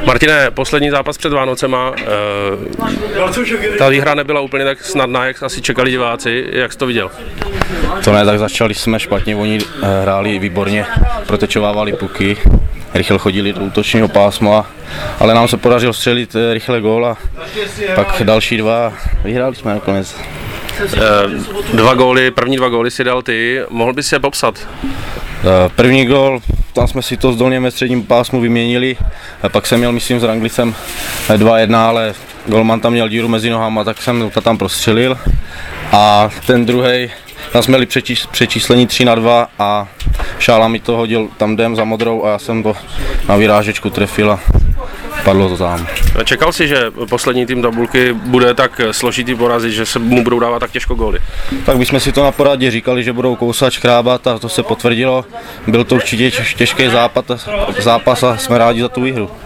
Martine, poslední zápas před Vánocema, ta výhra nebyla úplně tak snadná, jak asi čekali diváci, jak jsi to viděl? To ne, tak začali jsme špatně, oni hráli výborně, protečovávali puky, rychle chodili do útočního pásma, ale nám se podařilo střelit rychle gól a pak další dva, vyhráli jsme nakonec. První dva góly si dal ty, mohl bys je popsat? První gól, tam jsme si to zdolně ve středním pásmu vyměnili, pak jsem měl, myslím, s Ranglicem 2-1, ale golman tam měl díru mezi nohama, tak jsem to tam prostřelil. A ten druhý, tam jsme měli přečíslení 3-2 a Šála mi to hodil tam jdem za modrou a já jsem to na vyrážečku trefil a padlo to tam. Čekal jsi, že poslední tým tabulky bude tak složitý porazit, že se mu budou dávat tak těžko góly? Tak bychom si to na poradě říkali, že budou kousat, škrábat a to se potvrdilo. Byl to určitě těžký zápas a jsme rádi za tu výhru.